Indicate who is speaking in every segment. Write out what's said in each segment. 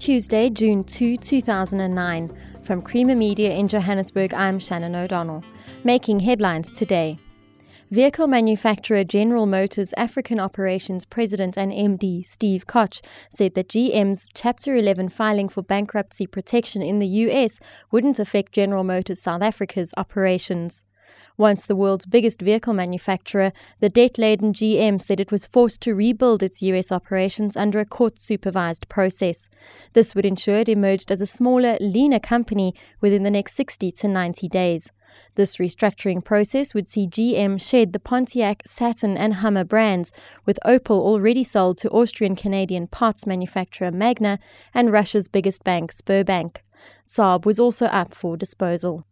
Speaker 1: Tuesday, June 2, 2009. From Creamer Media in Johannesburg, I'm Shannon O'Donnell. Making headlines today. Vehicle manufacturer General Motors African Operations President and MD Steve Koch said that GM's Chapter 11 filing for bankruptcy protection in the US wouldn't affect General Motors South Africa's operations. Once the world's biggest vehicle manufacturer, the debt-laden GM said it was forced to rebuild its US operations under a court-supervised process. This would ensure it emerged as a smaller, leaner company within the next 60 to 90 days. This restructuring process would see GM shed the Pontiac, Saturn and Hummer brands, with Opel already sold to Austrian-Canadian parts manufacturer Magna and Russia's biggest bank, Sberbank. Saab was also up for disposal.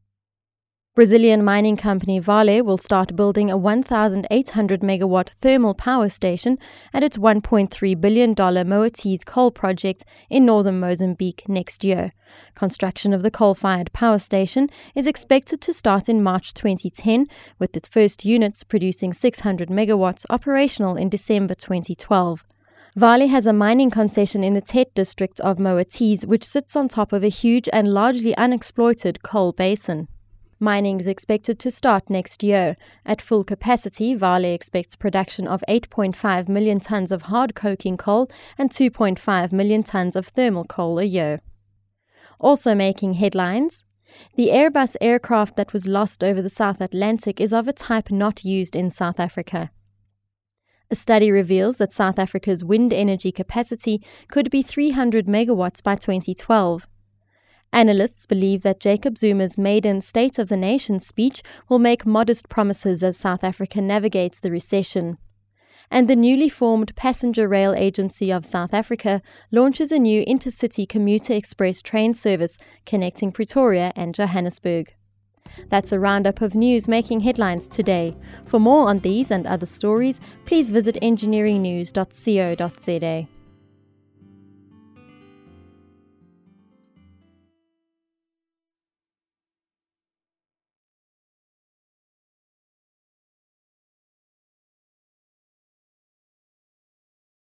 Speaker 1: Brazilian mining company Vale will start building a 1,800-megawatt thermal power station at its $1.3 billion Moatize coal project in northern Mozambique next year. Construction of the coal-fired power station is expected to start in March 2010, with its first units producing 600 megawatts operational in December 2012. Vale has a mining concession in the Tet district of Moatize, which sits on top of a huge and largely unexploited coal basin. Mining is expected to start next year. At full capacity, Vale expects production of 8.5 million tons of hard coking coal and 2.5 million tons of thermal coal a year. Also making headlines, the Airbus aircraft that was lost over the South Atlantic is of a type not used in South Africa. A study reveals that South Africa's wind energy capacity could be 300 megawatts by 2012. Analysts believe that Jacob Zuma's maiden State of the Nation speech will make modest promises as South Africa navigates the recession. And the newly formed Passenger Rail Agency of South Africa launches a new intercity commuter express train service connecting Pretoria and Johannesburg. That's a roundup of news making headlines today. For more on these and other stories, please visit engineeringnews.co.za.